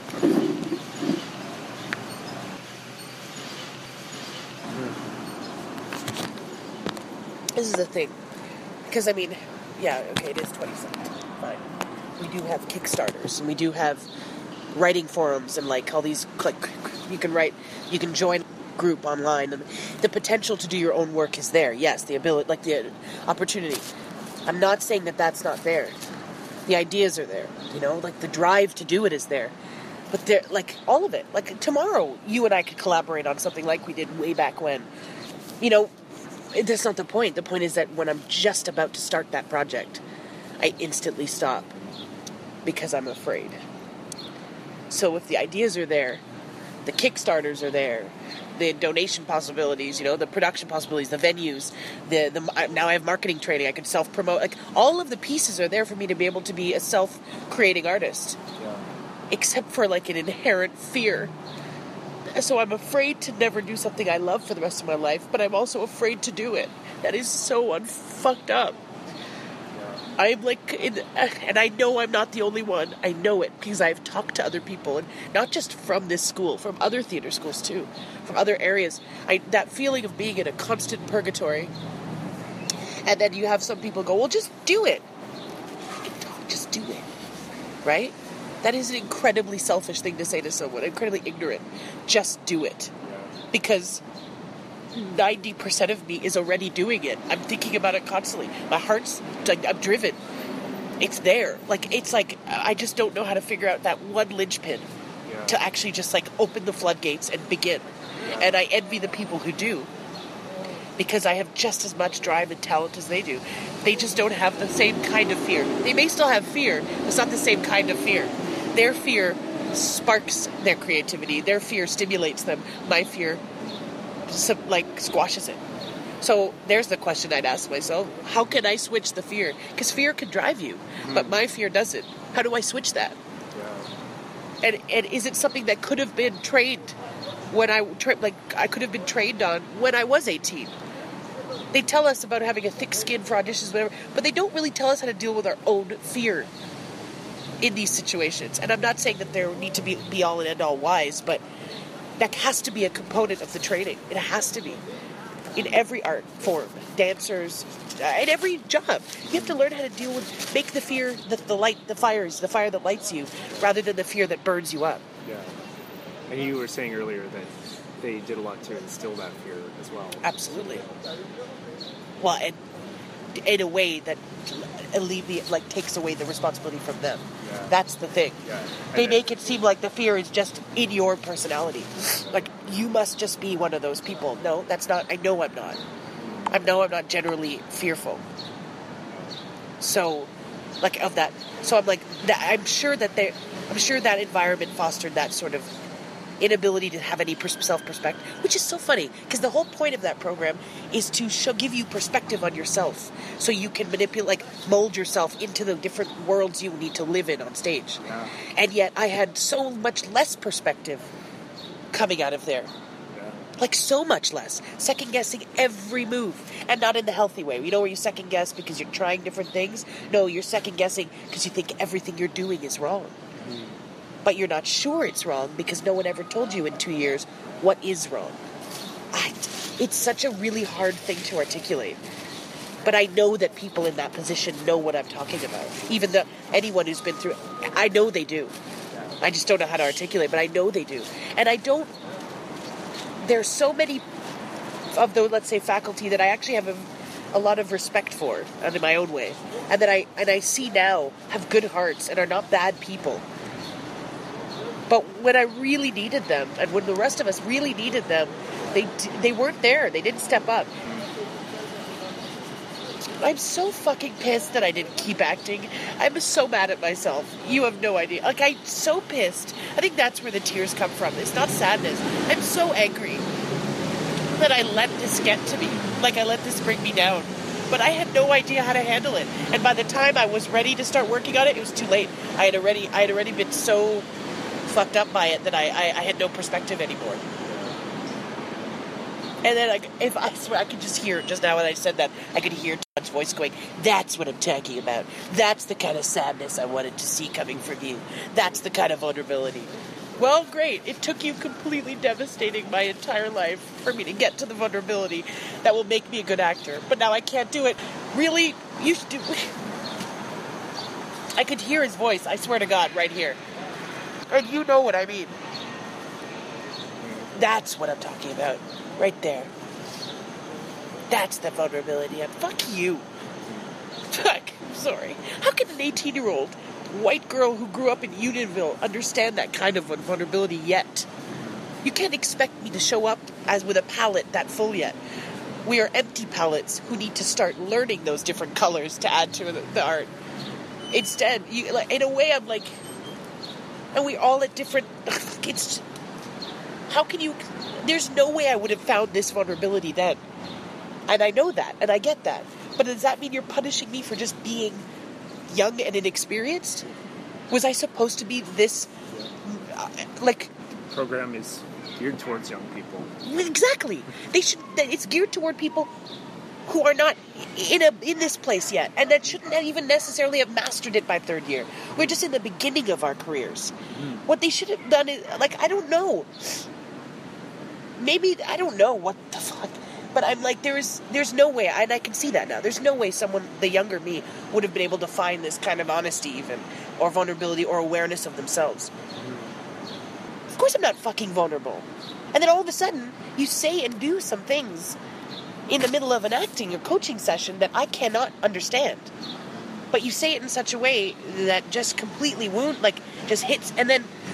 This is the thing. Because, I mean, yeah, okay, it is twenty seventeen. Fine. We do have Kickstarters, and we do have writing forums, and like all these, like you can write, you can join a group online, and the potential to do your own work is there. Yes, the ability, like the opportunity. I'm not saying that that's not there. The ideas are there, you know, like the drive to do it is there. But there, like all of it, like tomorrow, you and I could collaborate on something like we did way back when. You know, that's not the point. The point is that when I'm just about to start that project, I instantly stop. Because I'm afraid. So if the ideas are there, the Kickstarters are there, the donation possibilities, you know, the production possibilities, the venues, the the now I have marketing training, I can self-promote, like all of the pieces are there for me to be able to be a self-creating artist. Yeah. Except for like an inherent fear. So I'm afraid to never do something I love for the rest of my life, but I'm also afraid to do it. That is so unfucked up. I'm like, in, and I know I'm not the only one. I know it because I've talked to other people, and not just from this school, from other theater schools too, from other areas. I, that feeling of being in a constant purgatory, and then you have some people go, well, just do it. Just do it. Right? That is an incredibly selfish thing to say to someone, incredibly ignorant. Just do it. Because ninety percent of me is already doing it. I'm thinking about it constantly. My heart's, like, I'm driven. It's there. Like, it's like, I just don't know how to figure out that one linchpin. Yeah. Yeah. to actually just like open the floodgates and begin. Yeah. And I envy the people who do, because I have just as much drive and talent as they do. They just don't have the same kind of fear. They may still have fear, but it's not the same kind of fear. Their fear sparks their creativity. Their fear stimulates them. My fear, like, squashes it. So there's the question I'd ask myself. How can I switch the fear? Because fear can drive you, mm-hmm. but my fear doesn't. How do I switch that? Yeah. And and is it something that could have been trained when I, tra- like, I could have been trained on when I was eighteen? They tell us about having a thick skin for auditions, whatever, but they don't really tell us how to deal with our own fear in these situations. And I'm not saying that there need to be be all and end all wise, but that has to be a component of the training. It has to be. In every art form, dancers, uh, in every job, you have to learn how to deal with, make the fear, the, the light, the fires, the fire that lights you, rather than the fear that burns you up. Yeah. And you were saying earlier that they did a lot to instill that fear as well. Absolutely. Well, and in a way that alleviate, like, takes away the responsibility from them. Yeah. That's the thing. Yeah. They make it seem like the fear is just in your personality. Like, you must just be one of those people. No, that's not. I know I'm not. I know I'm not generally fearful. So, like, of that. So I'm like, that, I'm sure that they, I'm sure that environment fostered that sort of inability to have any pers- self-perspective, which is so funny, because the whole point of that program is to show, give you perspective on yourself, so you can manipulate, like, mold yourself into the different worlds you need to live in on stage. Yeah. And yet I had so much less perspective coming out of there. Yeah. Like, so much less. Second-guessing every move. And not in the healthy way. You know, where you second-guess because you're trying different things? No, you're second-guessing because you think everything you're doing is wrong. Mm. But you're not sure it's wrong because no one ever told you in two years what is wrong. I, it's such a really hard thing to articulate. But I know that people in that position know what I'm talking about. Even the anyone who's been through it, I know they do. I just don't know how to articulate, but I know they do. And I don't... There's so many of the, let's say, faculty that I actually have a, a lot of respect for, and in my own way. And that I and I see now have good hearts and are not bad people. But when I really needed them, and when the rest of us really needed them, they they weren't there. They didn't step up. I'm so fucking pissed that I didn't keep acting. I'm so mad at myself. You have no idea. Like, I'm so pissed. I think that's where the tears come from. It's not sadness. I'm so angry that I let this get to me. Like, I let this bring me down. But I had no idea how to handle it. And by the time I was ready to start working on it, it was too late. I had already, I had already been so fucked up by it that I, I, I had no perspective anymore. And then, like, if I swear, I could just hear it just now when I said that. I could hear Todd's voice going, "That's what I'm talking about. That's the kind of sadness I wanted to see coming from you. That's the kind of vulnerability." Well, great. It took you completely devastating my entire life for me to get to the vulnerability that will make me a good actor. But now I can't do it. Really? You should do... I could hear his voice, I swear to God, right here. And you know what I mean. That's what I'm talking about. Right there. That's the vulnerability. And fuck you. Fuck. I'm sorry. How can an eighteen-year-old white girl who grew up in Unionville understand that kind of vulnerability yet? You can't expect me to show up as with a palette that full yet. We are empty palettes who need to start learning those different colors to add to the, the art. Instead, you, like, in a way, I'm like, and we all at different. It's how can you? There's no way I would have found this vulnerability then, and I know that, and I get that. But does that mean you're punishing me for just being young and inexperienced? Was I supposed to be this, uh, like... The program is geared towards young people. Exactly. They should. It's geared toward people who are not in a in this place yet, and that shouldn't even necessarily have mastered it by third year. We're just in the beginning of our careers. Mm. What they should have done is, like, I don't know. Maybe, I don't know what the fuck. But I'm like, there is, there's no way, and I can see that now, there's no way someone, the younger me, would have been able to find this kind of honesty even, or vulnerability, or awareness of themselves. Mm. Of course I'm not fucking vulnerable. And then all of a sudden, you say and do some things in the middle of an acting or coaching session that I cannot understand. But you say it in such a way that just completely wound, like, just hits, and then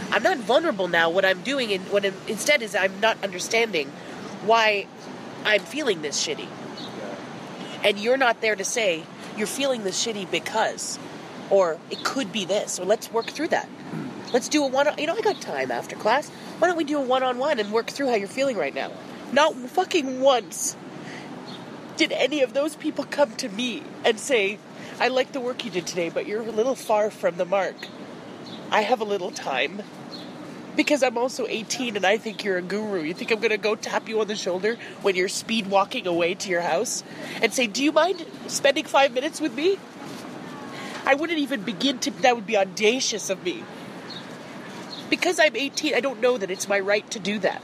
I'm not vulnerable now. What I'm doing, and what I'm, instead is I'm not understanding why I'm feeling this shitty. Yeah. And you're not there to say, you're feeling this shitty because, or it could be this, or let's work through that. Let's do a one, you know, I got time after class. Why don't we do a one-on-one and work through how you're feeling right now? Not fucking once did any of those people come to me and say, I like the work you did today, but you're a little far from the mark. I have a little time. Because I'm also eighteen and I think you're a guru. You think I'm going to go tap you on the shoulder when you're speed walking away to your house and say, do you mind spending five minutes with me? I wouldn't even begin to, that would be audacious of me. Because I'm eighteen, I don't know that it's my right to do that.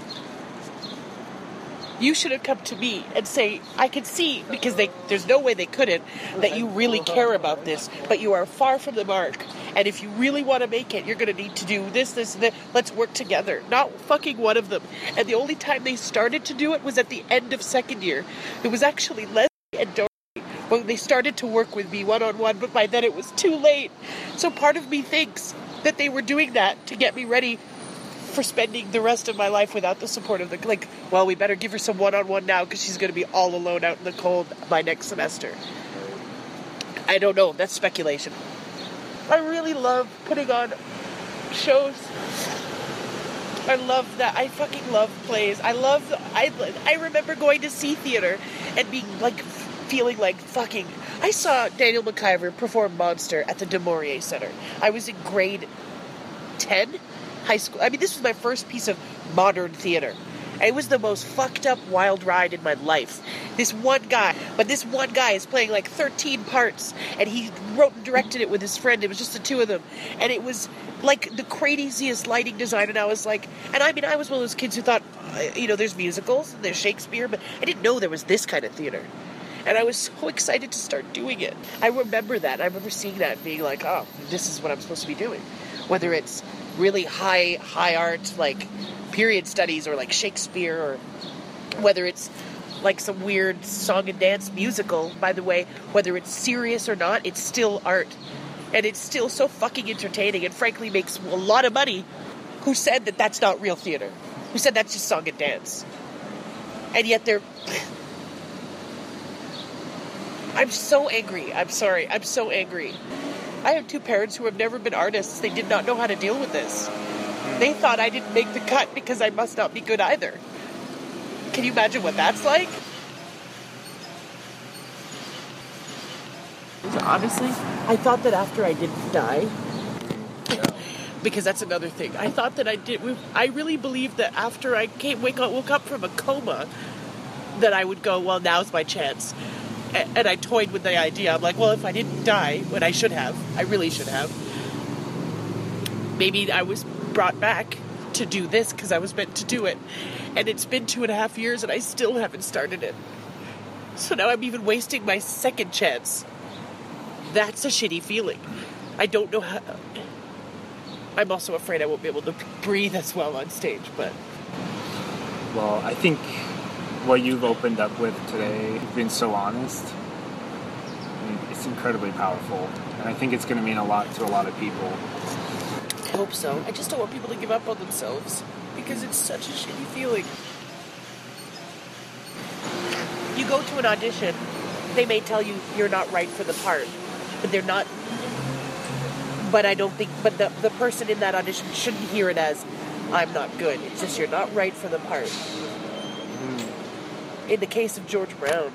You should have come to me and say, I can see, because they, there's no way they couldn't, that you really care about this, but you are far from the mark. And if you really want to make it, you're going to need to do this, this, and that. Let's work together. Not fucking one of them. And the only time they started to do it was at the end of second year. It was actually Leslie and Dorothy when they started to work with me one-on-one, but by then it was too late. So part of me thinks that they were doing that to get me ready for spending the rest of my life without the support of the, like, well, we better give her some one-on-one now because she's going to be all alone out in the cold by next semester. I don't know. That's speculation. I really love putting on shows. I love that. I fucking love plays. I love, I, I remember going to see theater and being like, feeling like fucking, I saw Daniel McIver perform Monster at the Du Maurier Center. I was in grade ten, high school. I mean, this was my first piece of modern theater. It was the most fucked up wild ride in my life. This one guy, but this one guy is playing like thirteen parts, and he wrote and directed it with his friend. It was just the two of them, and it was like the craziest lighting design. And I was like, and I mean, I was one of those kids who thought, you know, there's musicals, and there's Shakespeare, but I didn't know there was this kind of theater. And I was so excited to start doing it. I remember that. I remember seeing that and being like, oh, this is what I'm supposed to be doing. Whether it's really high, high art, like period studies, or like Shakespeare, or whether it's like some weird song and dance musical. By the way, whether it's serious or not, it's still art. And it's still so fucking entertaining and frankly makes a lot of money. Who said that that's not real theater? Who said that's just song and dance? And yet they're... I'm so angry. I'm sorry. I'm so angry. I have two parents who have never been artists. They did not know how to deal with this. They thought I didn't make the cut because I must not be good either. Can you imagine what that's like? Honestly, I thought that after I didn't die, because that's another thing. I thought that I did. I really believed that after I came, wake up, woke up from a coma, that I would go, well, now's my chance. And I toyed with the idea. I'm like, well, if I didn't die, when I should have, I really should have, maybe I was brought back to do this because I was meant to do it. And it's been two and a half years and I still haven't started it. So now I'm even wasting my second chance. That's a shitty feeling. I don't know how... I'm also afraid I won't be able to breathe as well on stage, but... Well, I think what you've opened up with today, you've been so honest. I mean, it's incredibly powerful. And I think it's going to mean a lot to a lot of people. I hope so. I just don't want people to give up on themselves. Because it's such a shitty feeling. You go to an audition, they may tell you you're not right for the part. But they're not... But I don't think... But the, the person in that audition shouldn't hear it as, I'm not good. It's just you're not right for the part. Mm. In the case of George Brown,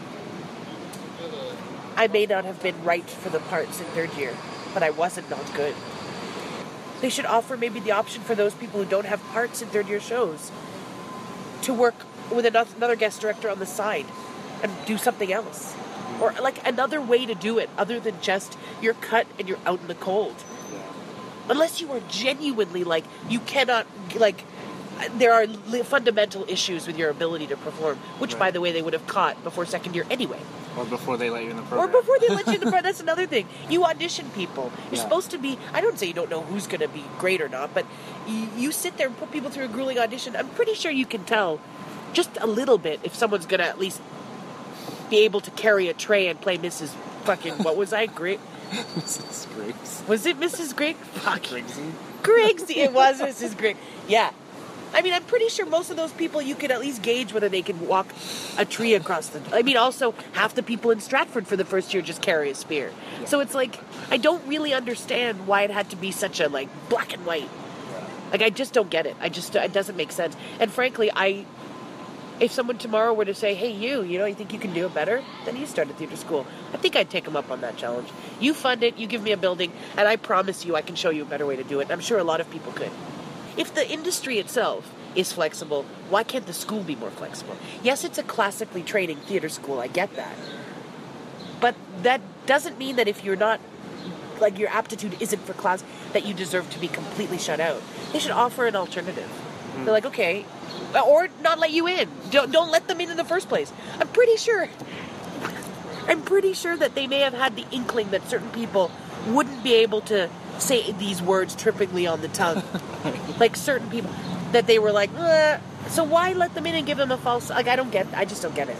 I may not have been right for the parts in third year, but I wasn't not good. They should offer maybe the option for those people who don't have parts in third year shows to work with another guest director on the side and do something else. Or like another way to do it other than just you're cut and you're out in the cold. Unless you are genuinely like, you cannot, like, there are fundamental issues with your ability to perform, which, right. by the way, they would have caught before second year anyway. Or before they let you in the program. Or before they let you in the program. That's another thing. You audition people. You're yeah. supposed to be, I don't say you don't know who's going to be great or not, but you, you sit there and put people through a grueling audition. I'm pretty sure you can tell just a little bit if someone's going to at least be able to carry a tray and play Missus fucking, what was I? Great. Missus Griggs. Was it Missus Griggs? Fuck. Griggsy? Griggsy. It was Missus Griggs. Yeah. I mean, I'm pretty sure most of those people, you could at least gauge whether they can walk a tree across the... I mean, also, half the people in Stratford for the first year just carry a spear. Yeah. So it's like, I don't really understand why it had to be such a, like, black and white. Yeah. Like, I just don't get it. I just... It doesn't make sense. And frankly, I... If someone tomorrow were to say, hey, you, you know, you think you can do it better? Then you start a theater school. I think I'd take them up on that challenge. You fund it, you give me a building, and I promise you I can show you a better way to do it. And I'm sure a lot of people could. If the industry itself is flexible, why can't the school be more flexible? Yes, it's a classically training theater school, I get that. But that doesn't mean that if you're not, like your aptitude isn't for class, that you deserve to be completely shut out. They should offer an alternative. Mm. They're like, okay, or not let you in. Don't, don't let them in in the first place. I'm pretty sure, I'm pretty sure that they may have had the inkling that certain people wouldn't be able to say these words trippingly on the tongue. Like certain people, that they were like, uh, so why let them in and give them a false, like I don't get, I just don't get it.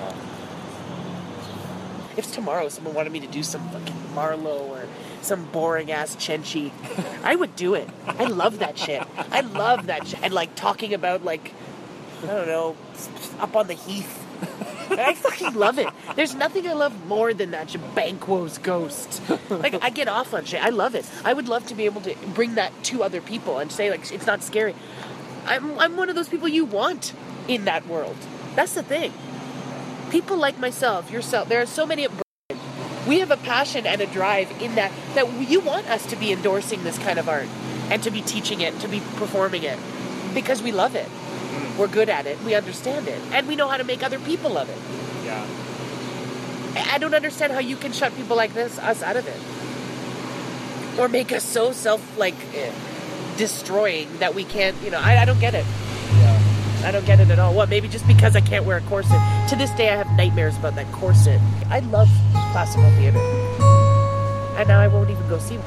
If tomorrow someone wanted me to do some fucking Marlowe or some boring ass Chenchi, I would do it. I love that shit. I love that shit. And like talking about like, I don't know, up on the heath. I fucking love it. There's nothing I love more than that shit. Banquo's Ghost. Like, I get off on shit. I love it. I would love to be able to bring that to other people and say, like, it's not scary. I'm I'm one of those people you want in that world. That's the thing. People like myself, yourself, there are so many at Brian. We have a passion and a drive in that, that you want us to be endorsing this kind of art and to be teaching it, to be performing it, because we love it. We're good at it. We understand it. And we know how to make other people love it. Yeah. I don't understand how you can shut people like this, us, out of it. Or make us so self, like, eh, destroying that we can't, you know, I, I don't get it. Yeah. I don't get it at all. What, maybe just because I can't wear a corset. To this day, I have nightmares about that corset. I love classical theater. And now I won't even go see it.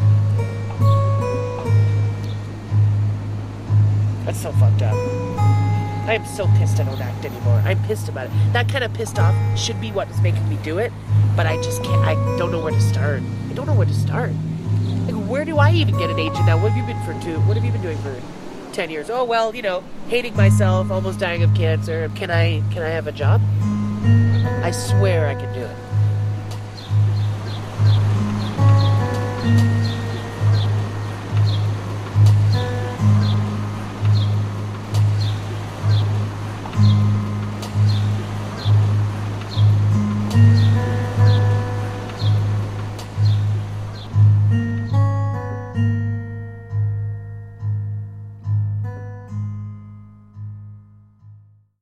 That's so fucked up. I am so pissed I don't act anymore. I'm pissed about it. That kind of pissed off should be what is making me do it, but I just can't. I don't know where to start. I don't know where to start. Like, where do I even get an agent now? What have you been for two? What have you been doing for ten years? Oh well, you know, hating myself, almost dying of cancer. Can I? Can I have a job? I swear I can do it.